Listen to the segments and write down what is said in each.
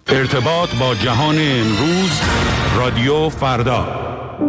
ارتباط با جهان امروز، رادیو فردا.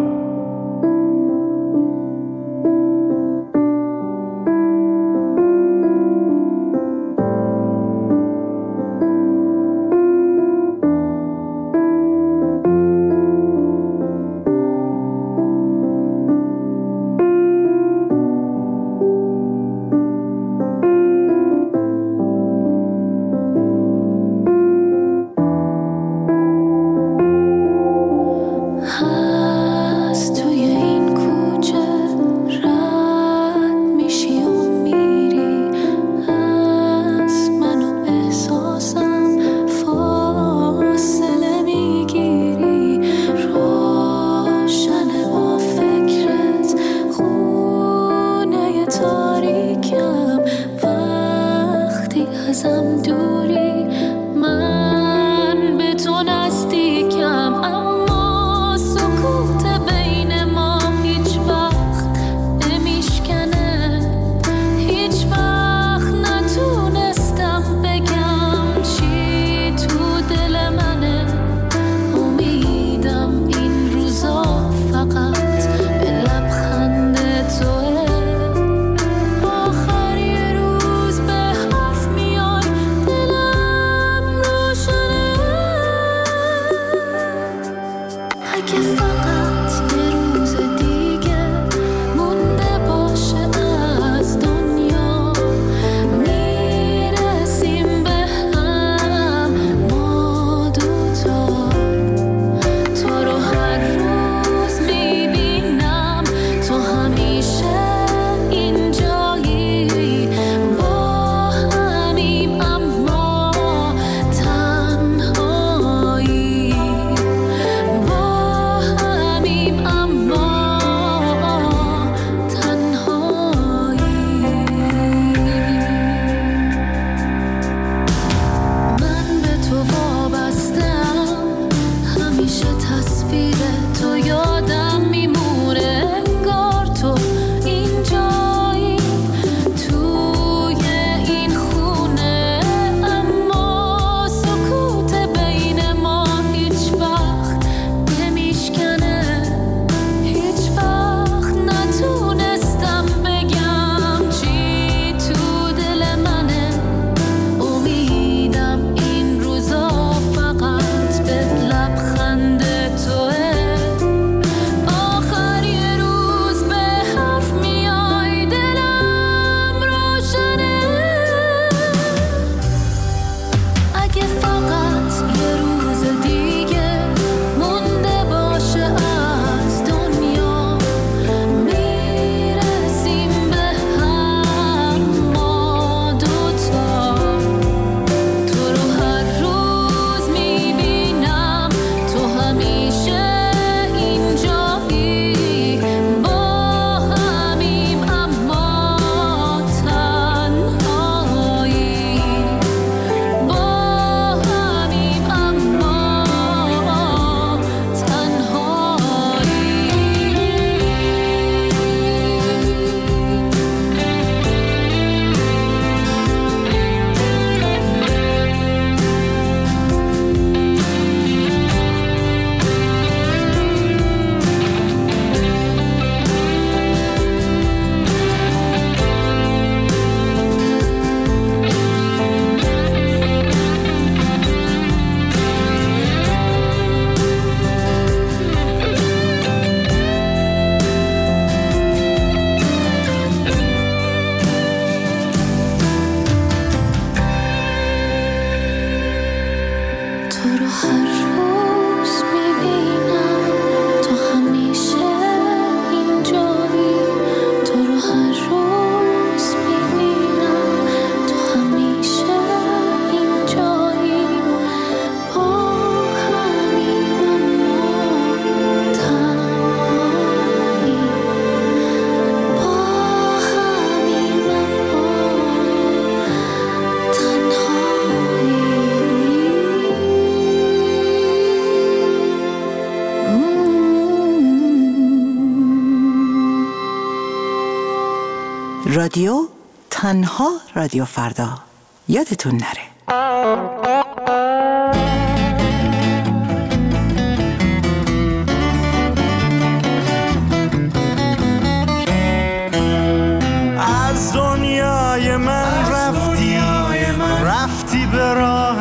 رادیو تنها رادیو فردا، یادتون نره.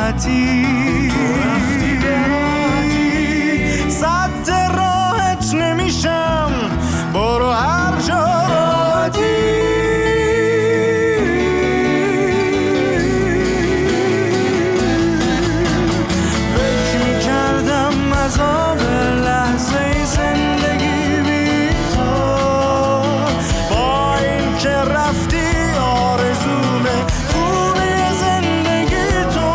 راحتی صد راحت نمیشم برو هر جا راحتی فکر میکردم عذاب لحظه زندگی بی تو با این که رفتی آرزوم خوبی زندگی تو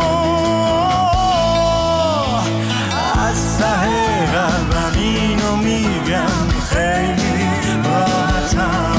از ته قلبم اینو میگم خیلی راحتم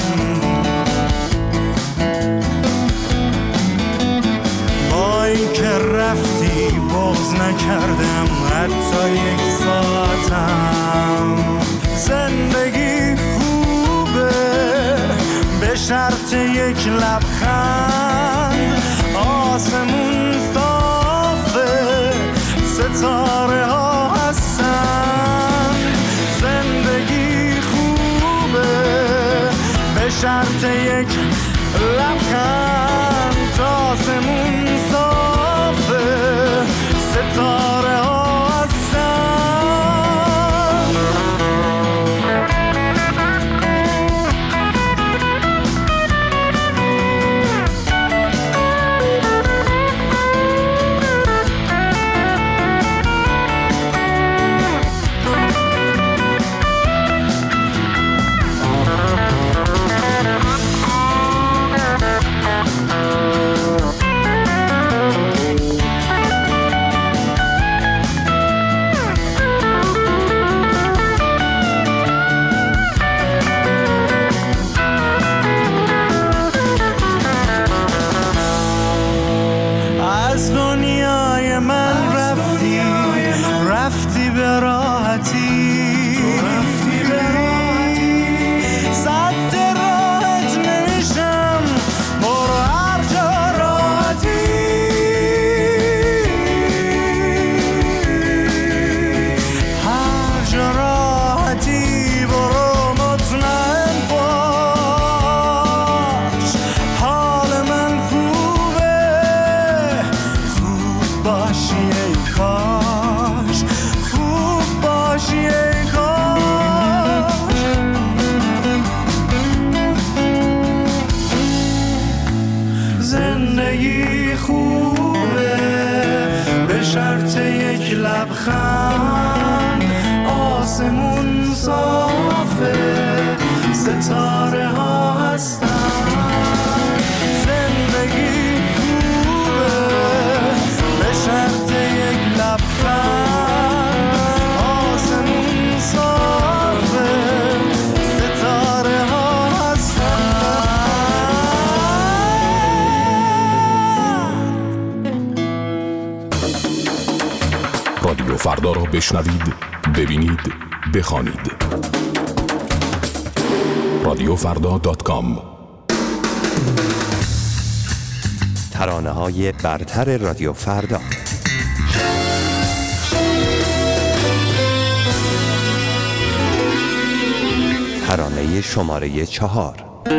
با این که رفتی بغض نکردم حتی یک ساعتم زندگی خوبه به شرط یک لبخند آسمون صافه ستاره ها هستن زندگی خوبه به شرط یک لبخند آسمون صافه ستاره ها هستن از دنیای من رفتی به راحتی صد راحت نمیشم برو هر جا راحتی هر جا راحتی برو مطمئن باش حال من خوبه خوب باشی ای کاش خوب باشی ای کاش زندگی خوبه به شرط یک لبخند آسمون صافه ستاره ها هستن زندگی خوبه به شرط یک لبخند آسمون صافه ستاره ها هستن رادیو فردا را بشنوید، ببینید، بخوانید. رادیوفردا.com. ترانه‌های برتر رادیو فردا. ترانه شماره 4.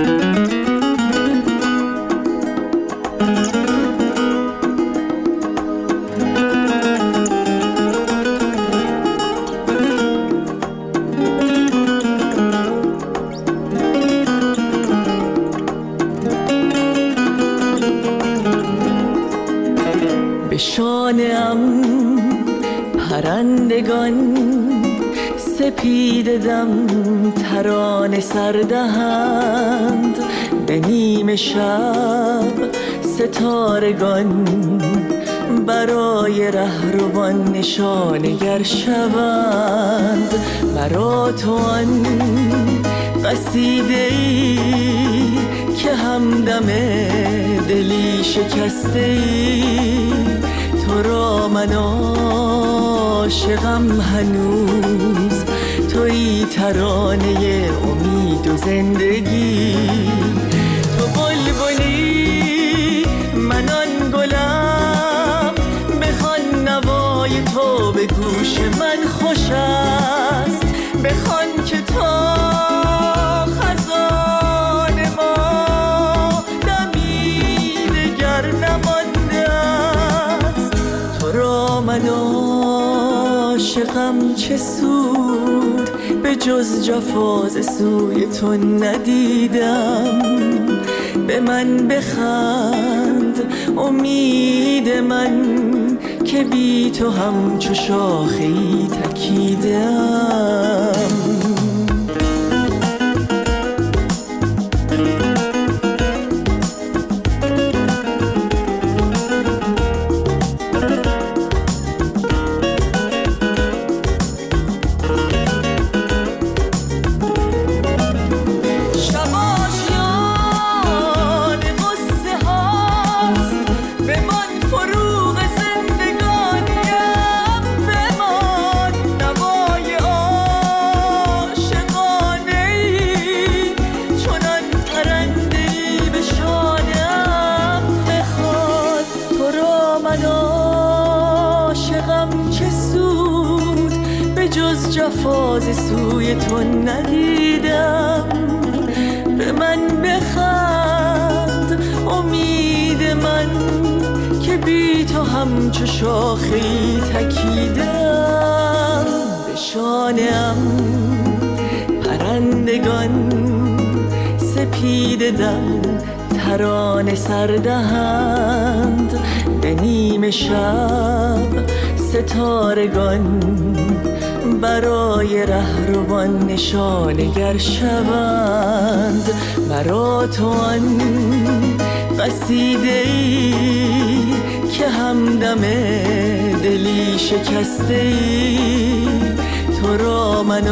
به شانه‌ام پرندگان سپیده دم ترانه سردهند به نیمه شب ستارگان برای رهروان نشانگر شوند مرا تو آن قصیده‌ای که همدم دلی شکسته‌ای تو را من عاشقم هنوز تویی ترانه امید و زندگی تو بلبلی من آن گلم بخوان نوای تو به گوش من خوش است بخوان که تا خزان ما دمی دگر نمانده است تو من عاشقم چه سود، به جز جفاز سوی تو ندیدم. به من بخند امید من که بی تو همچو شاخه‌ای تکیدم. جفاز سوی تو ندیدم. به من بخند امید من که بی تو همچو شاخه‌ای تکیدم. به شانه‌ام پرندگان سپیده دم ترانه سردهند. به نیمه شب ستارگان برای رهروان نشانگر شوند. مرا تو آن قصیده‌ای که همدم دلی شکسته‌ای. تو را من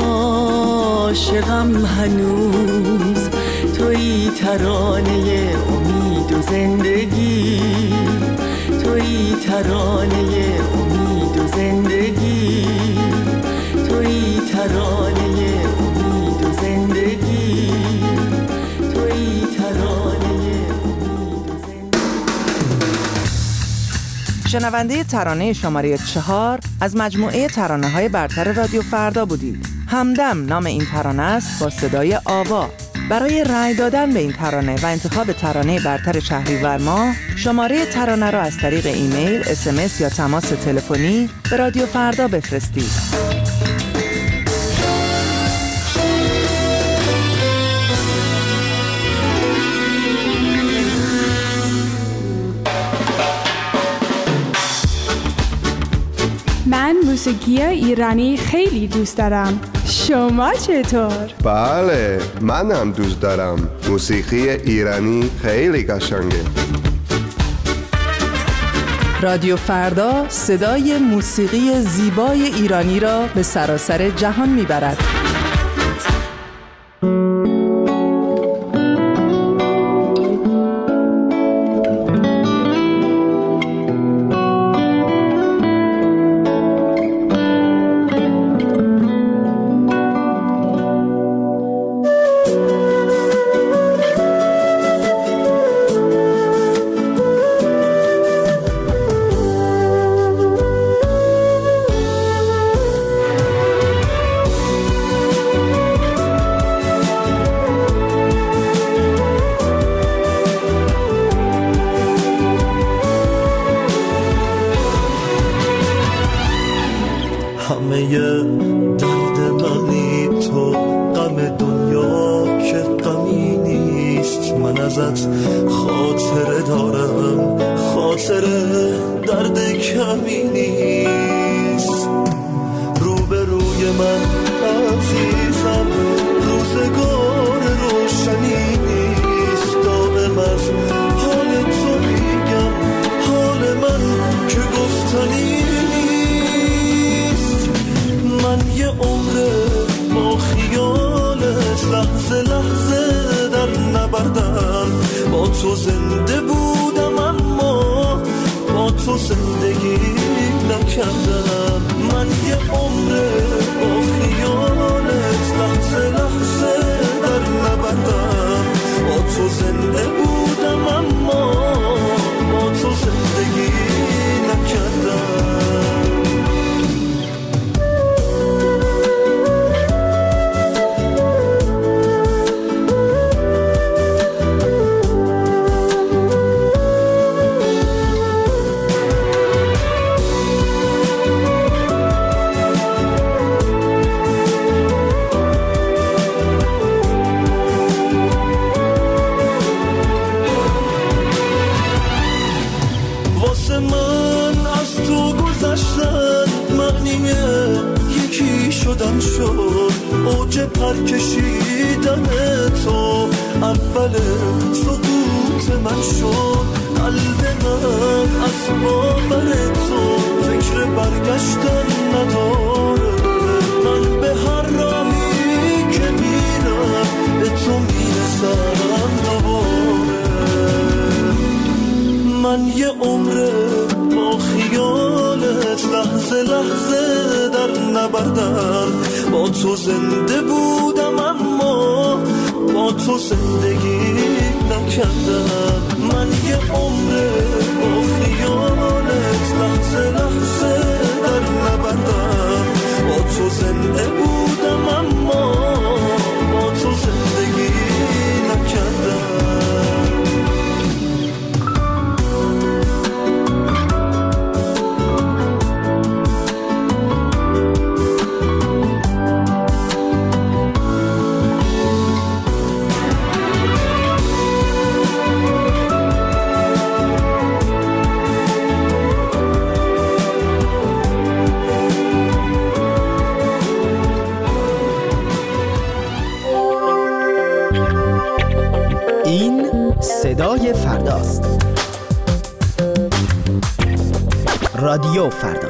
عاشقم هنوز، تویی ترانه امید و زندگی. تویی ترانه امید و زندگی. تویی ترانه امید و زندگی. تویی ترانه امید و زندگی. شنونده ترانه شماره 4 از مجموعه ترانه‌های برتر رادیو فردا بودید. همدم نام این ترانه است با صدای آوا. برای رأی دادن به این ترانه و انتخاب ترانه برتر شهریور ماه، شماره ترانه را از طریق ایمیل، SMS یا تماس تلفنی به رادیو فردا بفرستید. من موسیقی ایرانی خیلی دوست دارم. شما چطور؟ بله، من هم دوست دارم. موسیقی ایرانی خیلی قشنگه. رادیو فردا صدای موسیقی زیبای ایرانی را به سراسر جهان میبرد. همه درد منی تو، غم دنیا که غمی نیست. من ازت خاطره دارم، خاطره درد کمی نیست. روبروی من عزیزم روزگار روشنی نیست. دائم از حال تو میگم، حال من که گفتنی. من یه عمر با خیالت لحظه لحظه در نبردم. با تو زنده بودم اما با تو زندگی نکردم. من یه عمر با خیالت لحظه لحظه در نبردم. با تو زنده بودم اما با تو زندگی نکردم. شدن شد اوج پر کشیدن تو، اول سقوط من شد قلب من از باور تو، فکر برگشتن نداره، من به هر راهی که میرم به تو میرسم دوباره. من یه عمره با خیالت لحظه لحظه در نبردم، با تو زنده بودم اما با تو زندگی نکردم. من یه عمره با خیالت لحظه لحظه در نبردم، با تو زنده بودم اما با تو زندگی نکردم. صدای فرداست. رادیو فردا.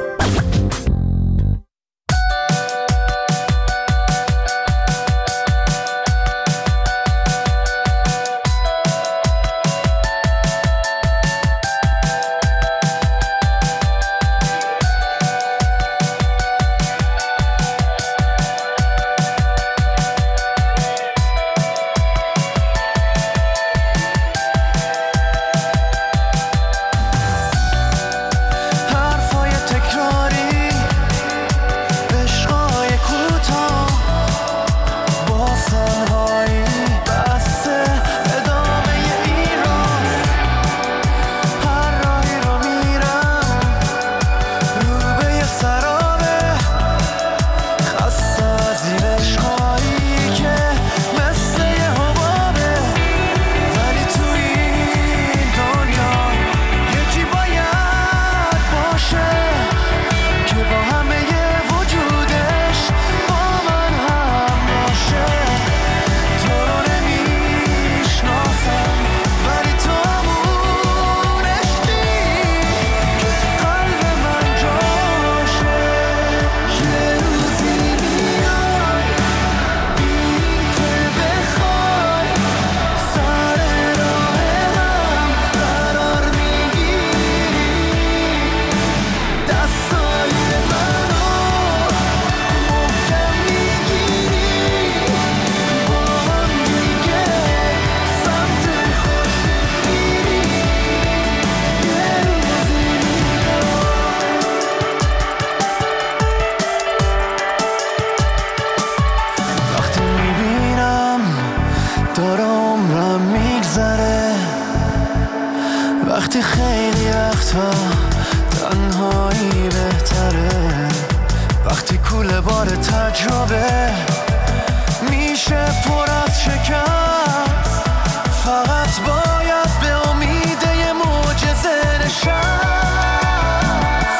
وقتی خیلی وقتا تنهایی بهتره، وقتی کوله بار تجربه میشه پر از شکست، فقط باید به امید یه معجزه نشست.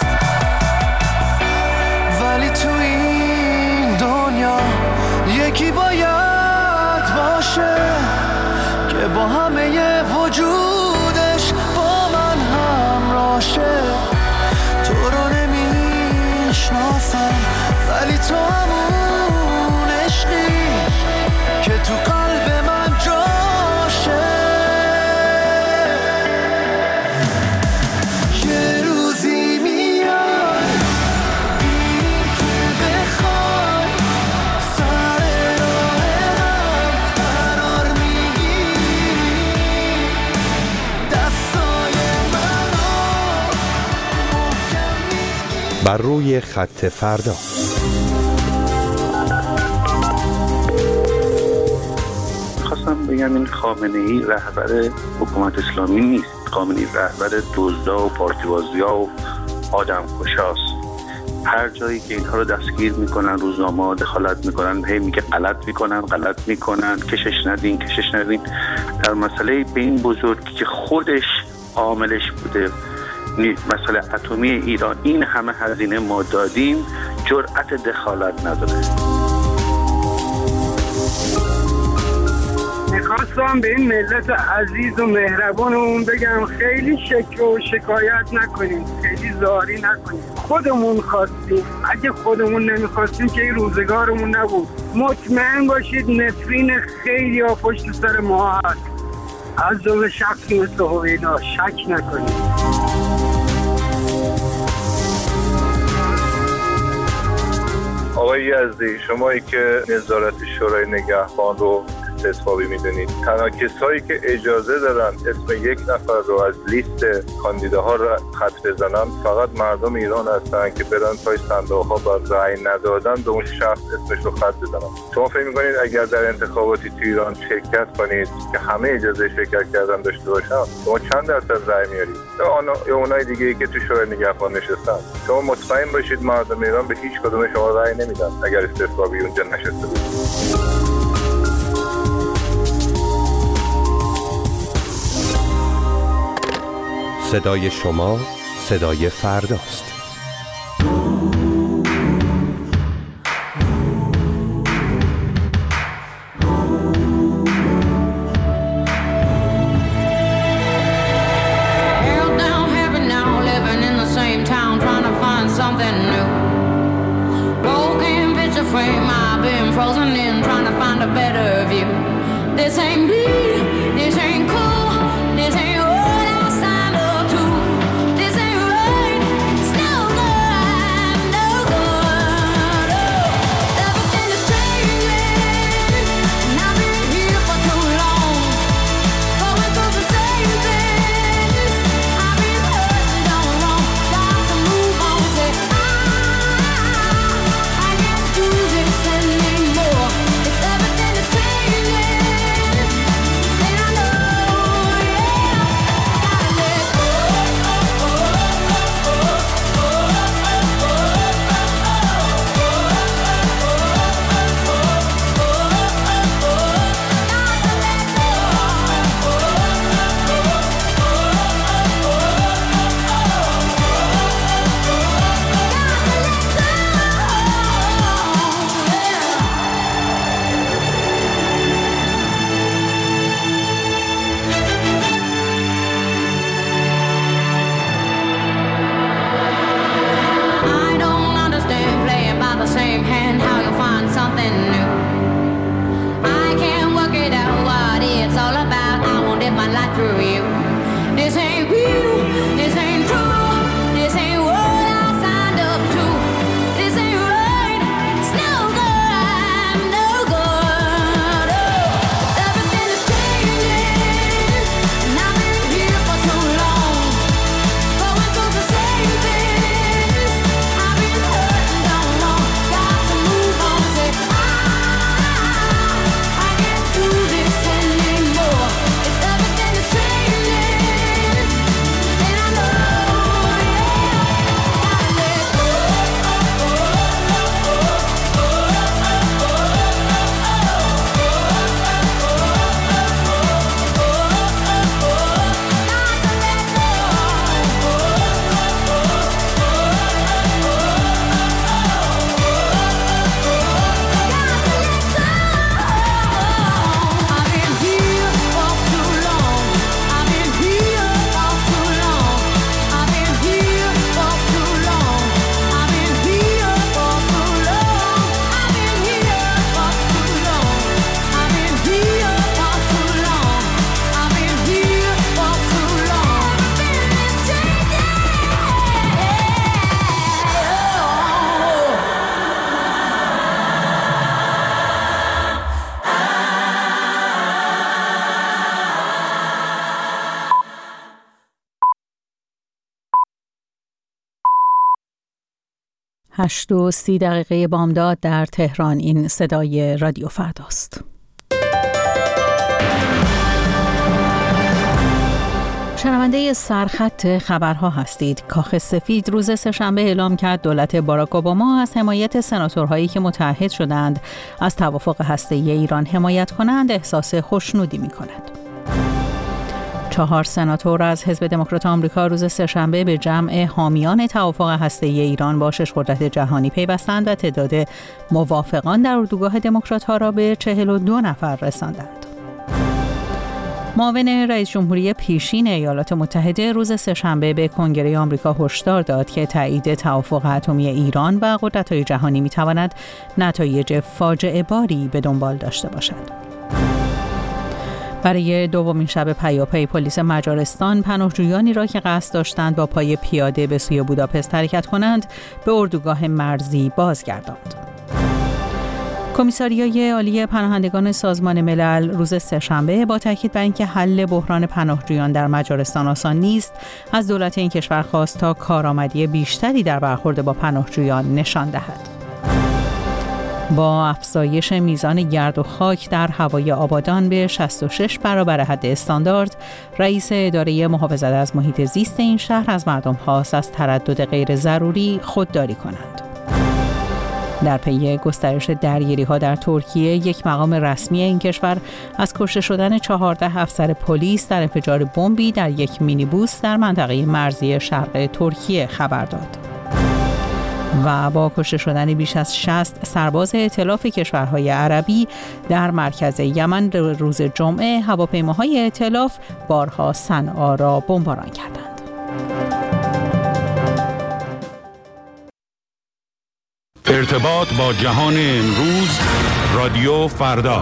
ولی تو این دنیا یکی باید باشه که با همه ی وجودش با من همراشه. تو رو نمیشناسم ولی تو همون عشقی که تو قلب من جاشه. یه روزی میاد این که بخوای سر راه هم قرار میگیری، دستای منو محکم میگیری. بر روی خط فردا. خواستم بگم این خامنه‌ای رهبر حکومت اسلامی نیست. خامنه‌ای رهبر دزدا و پارتیبازیا و آدمکشاست. هر جایی که اینها رو دستگیر میکنن، روزنامه‌ها دخالت میکنن، هی میگه غلط میکنن، کشش ندین. در مسئله به این بزرگی که خودش عاملش بوده، مسئله اتمی ایران، این همه هزینه ما دادیم جرأت دخالت نداره. میخواستم به این ملت عزیز و مهربانمون بگم خیلی شکر و شکایت نکنیم، خیلی زاری نکنیم. خودمون خواستیم، اگه خودمون نمیخواستیم که این روزگارمون نبود. مطمئن باشید نفرین خیلی ها پشت سر ما هست، از جمله شخصی مثل هویدا، شک نکنیم. آقای یزدی، شمایی که نظارت شورای نگهبان رو استثبابی میدونید، تنها کسایی که اجازه دارن اسم یک نفر رو از لیست کاندیداها رو خط بزنن فقط مردم ایران هستن که برن پای صندوق‌ها با رأی ندادن به اون شخص اسمش رو خط بزنن. شما فکر می‌کنید اگر در انتخاباتی تو ایران شرکت کنید که همه اجازه شرکت کردن داشته باشن، شما چند درصد رأی میارید؟ یا اونای دیگه‌ای که تو شورای نگهبان نشستن، شما مطمئن باشید مردم ایران به هیچ کدوم شما رأی نمیدن اگر استثبابی اونجا نشسته بود. صدای شما صدای فرداست. هشت و 30 دقیقه بامداد در تهران. این صدای رادیو فرداست. شنونده سرخط خبرها هستید. کاخ سفید روز سه‌شنبه اعلام کرد دولت باراک اوباما از حمایت سناتورهایی که متحد شدند از توافق هسته‌ای ایران حمایت کنند احساس خوشنودی می‌کند. 4 سناتور از حزب دموکرات آمریکا روز سه‌شنبه به جمع حامیان توافق هسته‌ای ایران با شش‌قدرت جهانی پیوستند و تعداد موافقان در اردوگاه دموکرات‌ها را به 42 نفر رساندند. معاون رئیس جمهوری پیشین ایالات متحده روز سه‌شنبه به کنگره آمریکا هشدار داد که تایید توافق اتمی ایران و قدرت‌های جهانی می‌تواند نتایج فاجعه باری به دنبال داشته باشد. برای دومین شب پیاپی پلیس مجارستان پناهجویانی را که قصد داشتند با پای پیاده به سوی بوداپست حرکت کنند به اردوگاه مرزی بازگرداند. کمیساریای عالی پناهندگان سازمان ملل روز سه‌شنبه با تاکید بر اینکه حل بحران پناهجویان در مجارستان آسان نیست، از دولت این کشور خواست تا کارآمدی بیشتری در برخورد با پناهجویان نشان دهد. با افزایش میزان گرد و خاک در هوای آبادان به 66 برابر حد استاندارد، رئیس اداره محافظت از محیط زیست این شهر از مردم خواست از تردد غیر ضروری خودداری کنند. در پی گسترش درگیری‌ها در ترکیه، یک مقام رسمی این کشور از کشته شدن 14 افسر پلیس در انفجار بمبی در یک مینیبوس در منطقه مرزی شرق ترکیه خبر داد. و با کشته شدن بیش از 60 سرباز ائتلاف کشورهای عربی در مرکز یمن روز جمعه، هواپیماهای ائتلاف بارها صنعا را بمباران کردند. ارتباط با جهان امروز، رادیو فردا.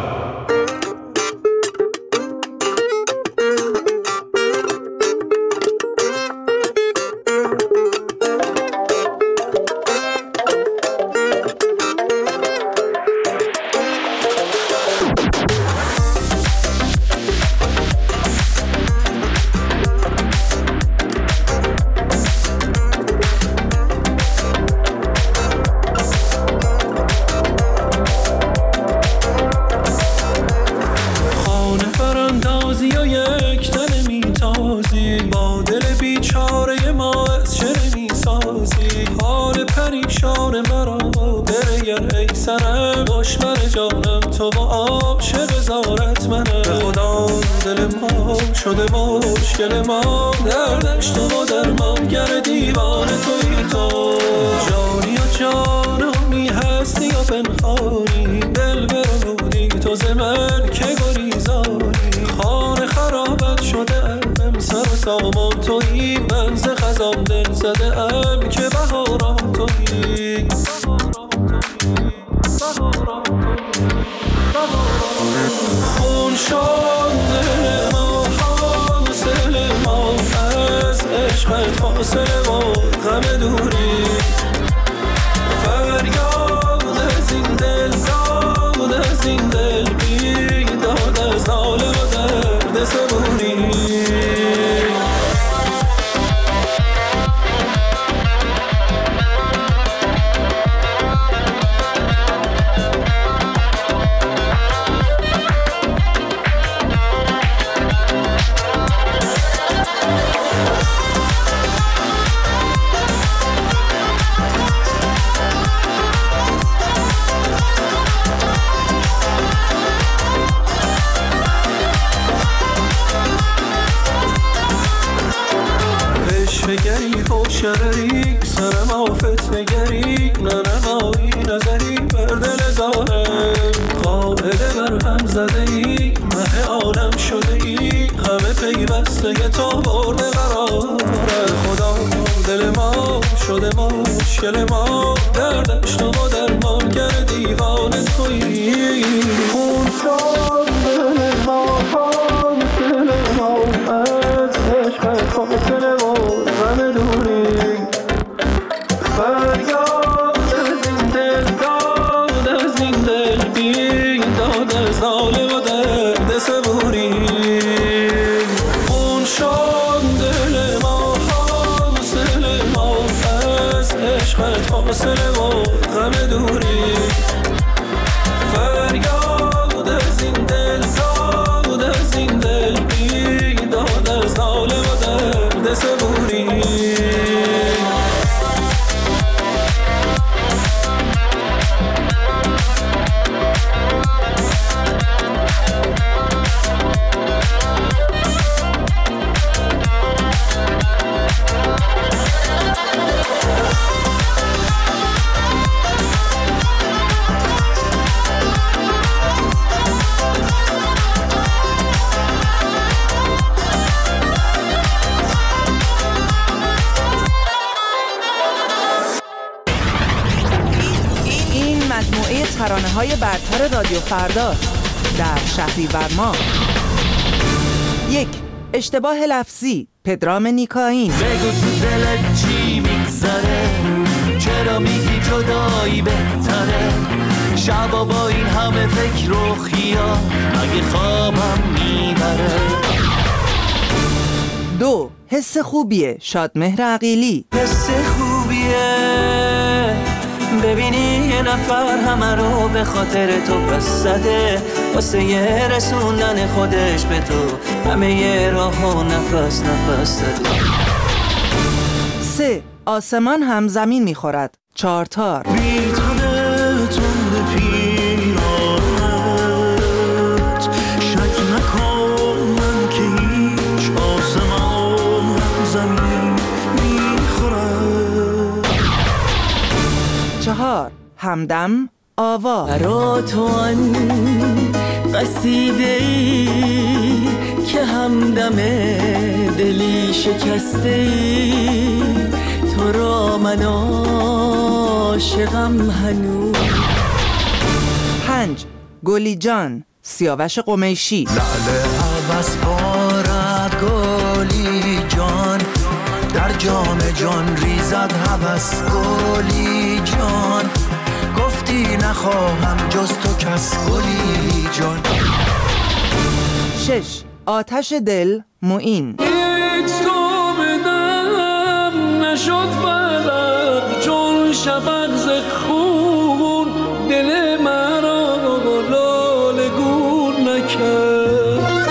شده مشکل ما دردش تو و درمانگر دیوان توی تو، جانی و جانمی هستی و پنهانی، دل برمودی تو ز من که گریزانی، خانه خرابت شده ام سر و سامان تویی، من ز خزان دل زده ام که بهاران تویی، خون شد دل ما، حاصل ما از عشقت فاصله و غم دوری، فریاد از این دل، داد از این دل، بیداد از ناله و درد صبوری. فگری خوشگری سرم آفت نگری، ننمایی نظری بر دل زارم، قائل بر هم زده ای، مه عالم شده ای، همه پیوسته تو برده قرار خدا، دل ما شده مشکل ما، دردش تو و درمانگر دیوان تویی، خون شد دل ما، حاصل ما از عشقت فاصله و غم دوری، فریاد از این دل، داد از این دل، بیداد از ناله و درد صبوری، خون شد دل ما، حاصل ما از عشقت فاصله و غم دوری، فریاد از این دل، داد از این دل، بیداد از ناله و درد صبوری. مجموعه ترانه‌های برتر رادیو فرداست در شهریور ماه. 1. اشتباه لفظی، پدرام نیکاین. بگو تو دلت چی میگذره، چرا میگی جدایی بهتره، شبا با این همه فکر و خیال مگه خوابم میبره. 2. حس خوبیه، شادمهر عقیلی. حس خوبیه ببینی یه نفر همه رو به خاطر تو پس زده، واسه یه رسوندن خودش به تو همه یه راه و نفس نفس زده. 3. آسمان هم زمین میخورد، چارتار. بیتونه تند پیرانت، شک نکن من که هیچ آسمان هم زمین میخورد. 4. همدم آوا. برا تو آن قصیده ای که همدم دلی شکسته ای، تو را من عاشقم هنوز. 5. گلی جان، سیاوش قمیشی. لعل عوض بارد گلی جان، در جام جان ریزد هوس گلی جان، گفتی نخواهم جز تو کس گلی جان. 6. آتش دل، معین. هیچ تو بدم نشد برق چون شبق ز خون، دل مرا لاله گون نکرد.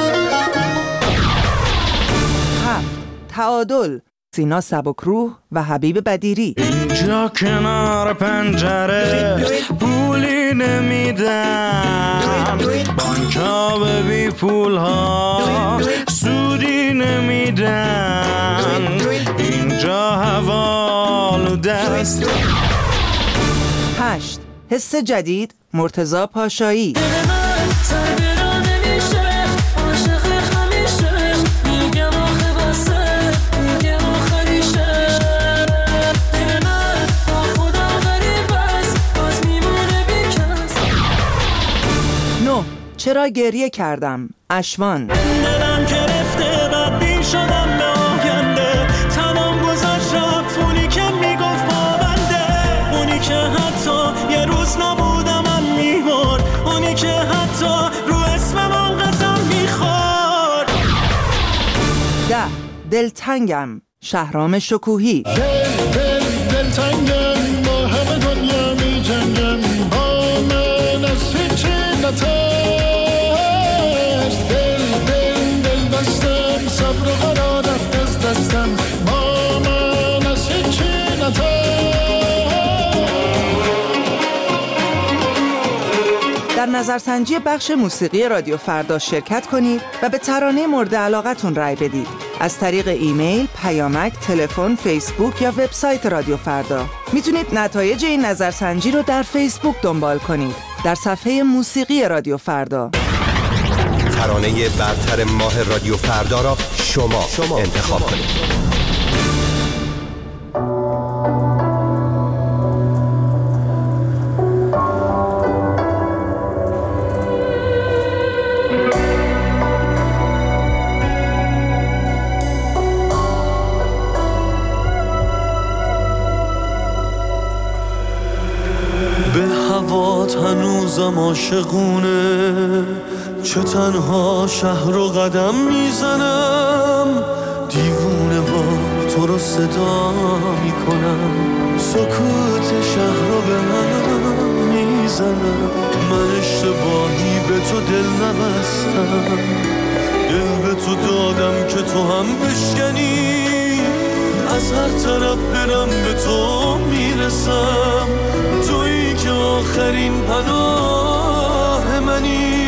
7. تعادل، سینا سبکروح و حبیب بدیری. اینجا کنار پنجره پولی نمیدم، بانکا به بی پول ها سودی نمیدن، اینجا حوال دست. 8. حس جدید، مرتضی پاشایی. چرا گریه کردم، اشوان. دلم گرفته بدبین شدم به آینده، تمام گذاشت رفت اونی که میگفت پابنده، اونی که حتی یه روز نبودم من میبرد، اونی که حتی رو اسمم قسم میخورد. 10. دلتنگم، شهرام شکوهی. دلتنگم با همه دنیا میجنگم، با من از هیچی نترس، صبر و قرار رفت از دستم، با من از هیچی در نظرسنجی بخش موسیقی رادیو فردا شرکت کنید و به ترانه مورد علاقتون رای بدید از طریق ایمیل، پیامک، تلفن، فیسبوک یا وبسایت رادیو فردا. میتونید نتایج این نظرسنجی رو در فیسبوک دنبال کنید در صفحه موسیقی رادیو فردا. ترانه برتر ماه رادیو فردا را شما انتخاب کنید. به هوات هنوزم عاشقونه، چه تنها شهر و قدم میزنم، دیوونه وار تو رو صدا میکنم، سکوت شهر رو به هم میزنم، من اشتباهی به تو دل نبستم، دل به تو دادم که تو هم بشکنی، از هر طرف برم به تو میرسم، تویی که آخرین پناه منی،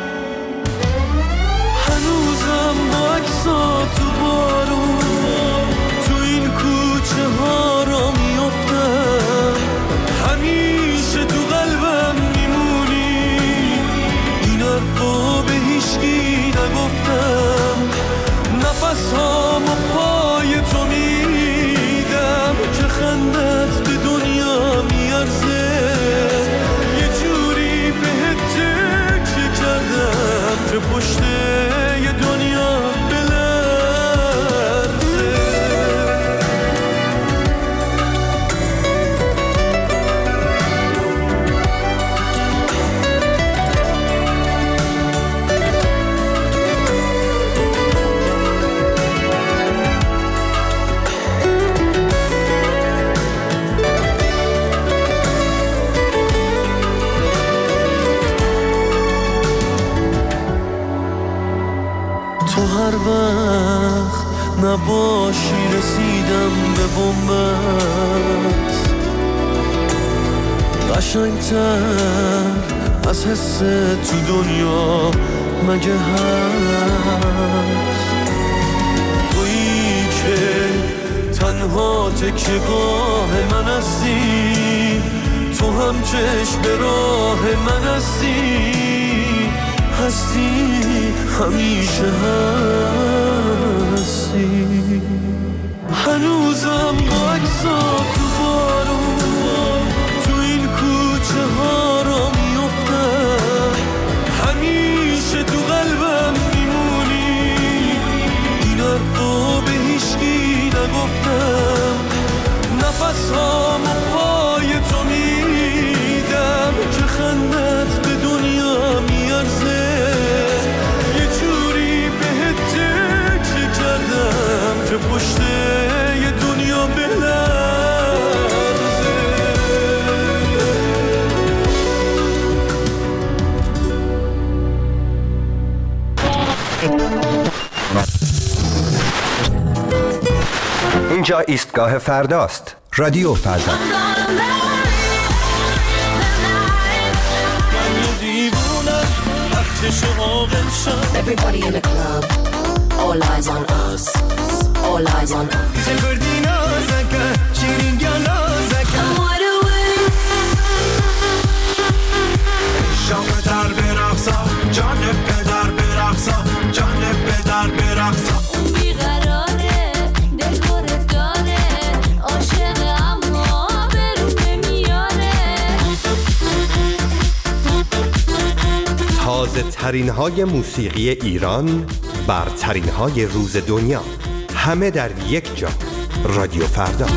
هنوزم با عکسات تو بارون تو این کوچه ها را میافتم، همیشه تو قلبم میمونی، این حرفا به هیچکی نگفتم، نفس هامو پای تو میدم که خندت به دنیا میارزه، قشنگتر از حس تو دنیا مگه هست؟ تویی که تنها تکیه‌گاه من هستی، تو هم چشم به راه من هستی، هستی همیشه هستی. هنوزم با عکسا تو بارون تو این کوچه ها را میفتم، همیشه تو قلبم میمونی، این حرفا به هیچکی نگفتم، نفس هامو پای تو میدم که خندت به دنیا میارزه، یه جوری بهت تکیه کردم که پشت یه دنیا بلرزه. اینجا ایستگاه فرداست. رادیو فردا. Everybody in the club, all eyes on us, all eyes on us. شام در برقصا، جان پدر برقصا، جان پدر برقصا. اون بیقراره، دلخور داره، عاشق اما برون نمیاره. تازه ترین های موسیقی ایران، برترین های روز دنیا، همه در یک جا. رادیو فردا.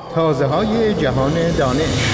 تازه‌های جهان دانش.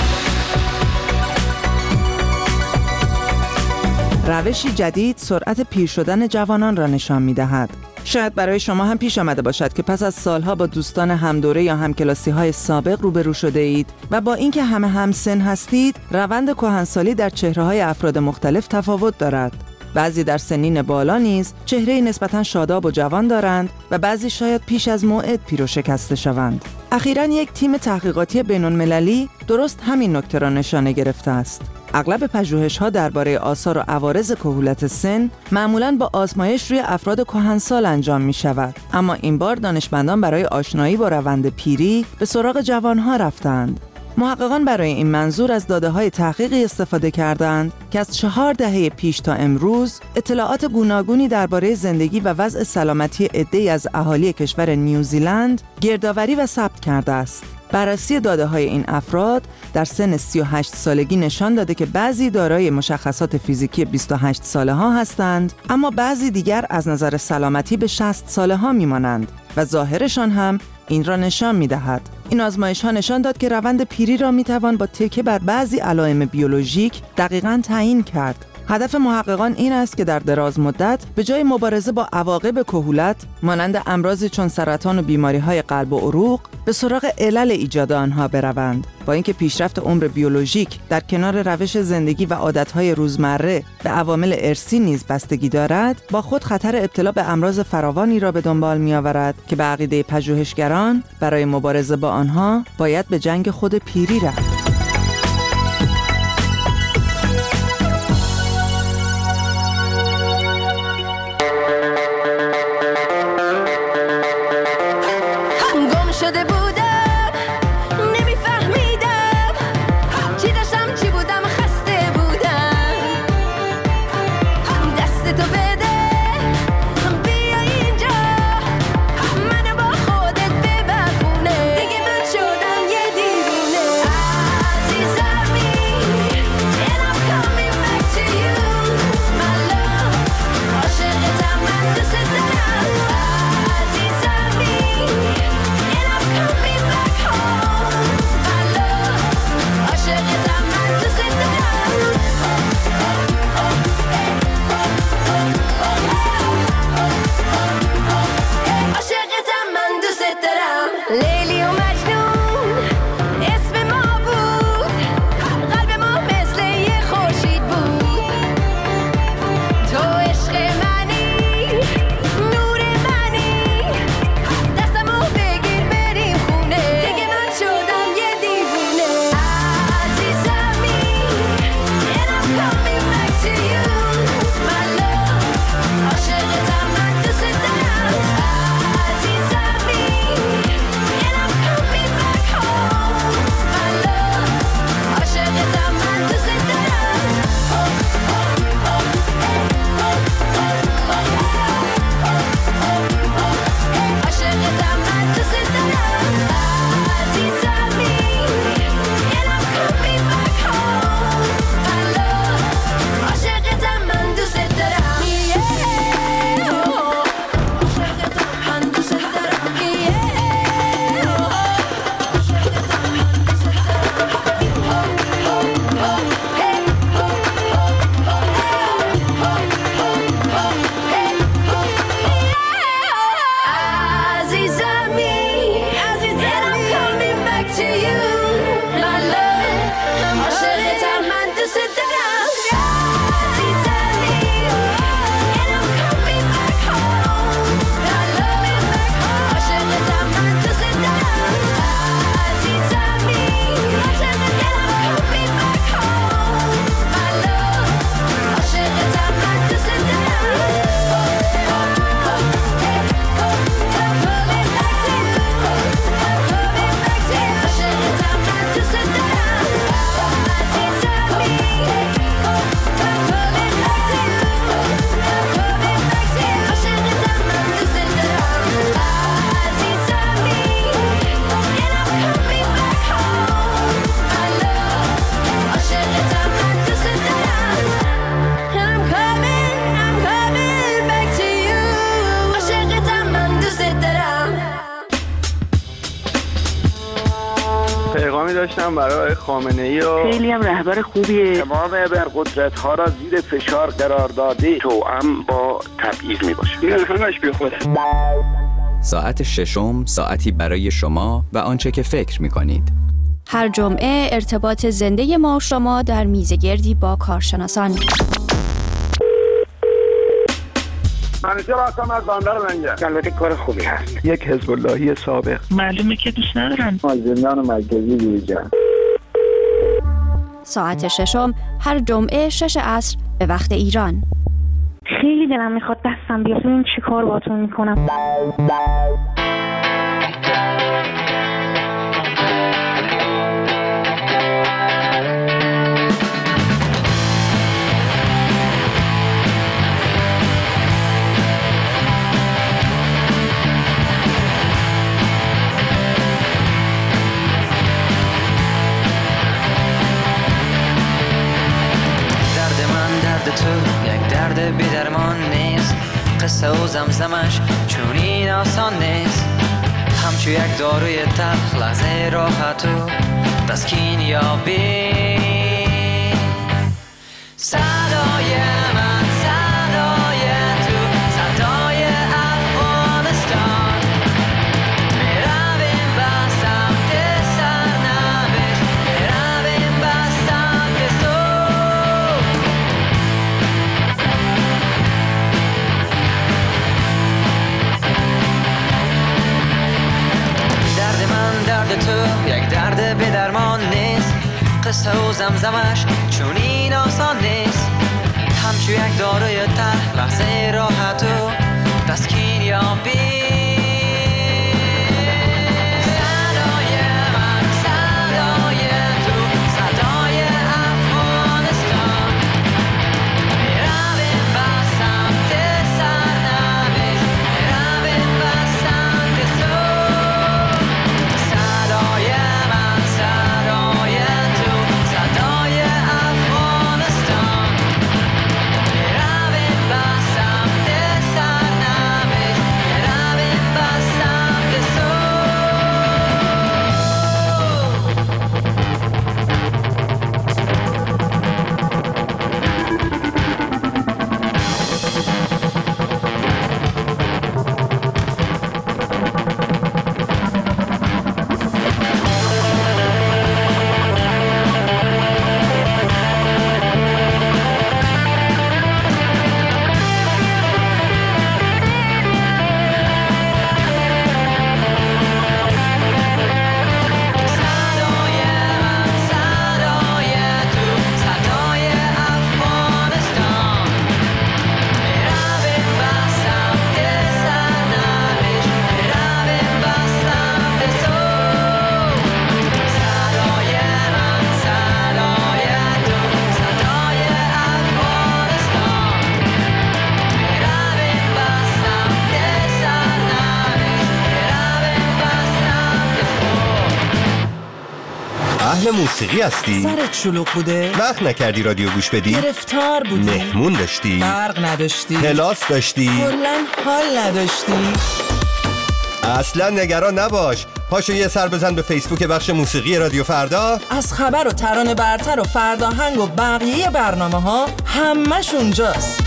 روشی جدید سرعت پیر شدن جوانان را نشان می‌دهد. شاید برای شما هم پیش آمده باشد که پس از سالها با دوستان همدوره یا همکلاسی‌های سابق روبرو شده اید و با اینکه همه همسن هستید، روند کهنسالی در چهره‌های افراد مختلف تفاوت دارد. بعضی در سنین بالا نیز چهره نسبتاً شاداب و جوان دارند و بعضی شاید پیش از موعد پیر و شکسته شوند. اخیراً یک تیم تحقیقاتی بین‌المللی درست همین نکته را نشانه گرفته است. اغلب پژوهش‌ها درباره آثار و عوارض کهولت سن معمولاً با آزمایش روی افراد کهنسال انجام می‌شود، اما این بار دانشمندان برای آشنایی با روند پیری به سراغ جوان‌ها رفتند. محققان برای این منظور از داده‌های تحقیقی استفاده کردند که از 4 دهه پیش تا امروز اطلاعات گوناگونی درباره زندگی و وضع سلامتی عده‌ای از اهالی کشور نیوزیلند گردآوری و ثبت کرده است. بررسی داده‌های این افراد در سن 38 سالگی نشان داده که بعضی دارای مشخصات فیزیکی 28 ساله ها هستند، اما بعضی دیگر از نظر سلامتی به 60 ساله ها میمانند و ظاهرشان هم این را نشان می‌دهد. این آزمایش ها نشان داد که روند پیری را می‌توان با تکیه بر بعضی علائم بیولوژیک دقیقاً تعیین کرد. هدف محققان این است که در دراز مدت به جای مبارزه با عواقب کهولت مانند امراضی چون سرطان و بیماری‌های قلب و عروق به سراغ علل ایجاد آنها بروند. با اینکه پیشرفت عمر بیولوژیک در کنار روش زندگی و عادت‌های روزمره به عوامل ارثی نیز بستگی دارد، با خود خطر ابتلا به امراض فراوانی را به دنبال می‌آورد که به عقیده پژوهشگران برای مبارزه با آنها باید به جنگ خود پیری رفت. داشتم برای خامنه‌ای و خیلی هم رهبر خوبیه. تمام ابرقدرت‌ها را زیر فشار قرار داده، توأم با تبعیض میباشه. این همش بیخوده. ساعت ششم ساعتی برای شما و آنچه که فکر می‌کنید. هر جمعه ارتباط زنده ما و شما در میزگردی با کارشناسان. منیژه هستم از بندر منجر. البته کار خوبی هست. یک حزب اللهی سابق. معلومه که دوست ندارن. از زندان مرکزی بیرون. ساعت ششم هر جمعه 6 عصر به وقت ایران. خیلی دلم میخواد دستم بیاد ببین چی کار باهاتون میکنم. تو یک درد بی درمان نیست، قصه و زمزمش چون این آسان نیست. همچو یک داروی تلخ لحظه راحت و تسکین یابی. صدای من صدای تو، صدای افغانستان. میرویم به سمت سرنوشت، میرویم به سمت صبح. درد من درد تو یک درد بی درمان نیست، قصه و زمزمش چون این آسان نیست. همچو یک داروی تلخ لحظه راحت و تسکین یابی. اهل موسیقی هستی؟ سرت شلوغ بوده؟ وقت نکردی رادیو گوش بدی؟ گرفتار بودی؟ مهمون داشتی؟ برق نداشتی؟ کلاس داشتی؟ کلاً حال نداشتی؟ اصلا نگران نباش، پاشو یه سر بزن به فیسبوک بخش موسیقی رادیو فردا. از خبر و ترانه برتر و فرداهنگ و بقیه برنامه ها همش اونجاست.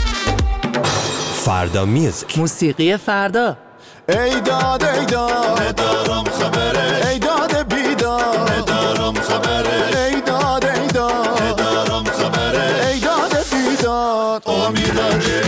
فردا میوزیک، موسیقی فردا. ای داد ندارم خبره، ای داد بیدار ندارم خبره، ای داد ندارم خبره، ای داد بیدار امیداره.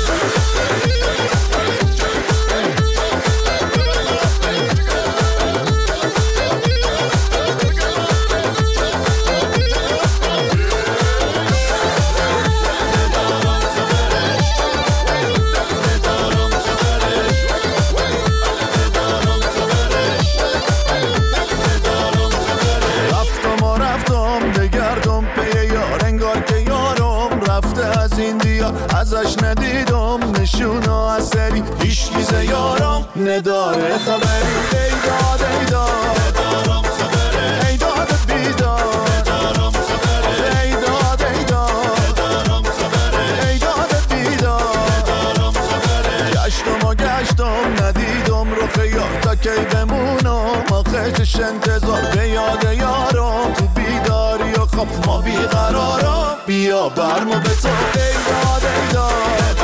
ازش ندیدم نشونا اثری، هیچ چیز یارم نداره خبری. ای داد ندارم خبره، ای داد بیدار ندارم خبره، ای داد ندارم خبره، ای داد بیدار ندارم خبره. گشتم ندیدم رخ یار تا کی بمونم. آخرش انتظار به یاد یارم، تو بیداری و خواب ما بیقرارم، بیا برمو به تو ایداد ایداد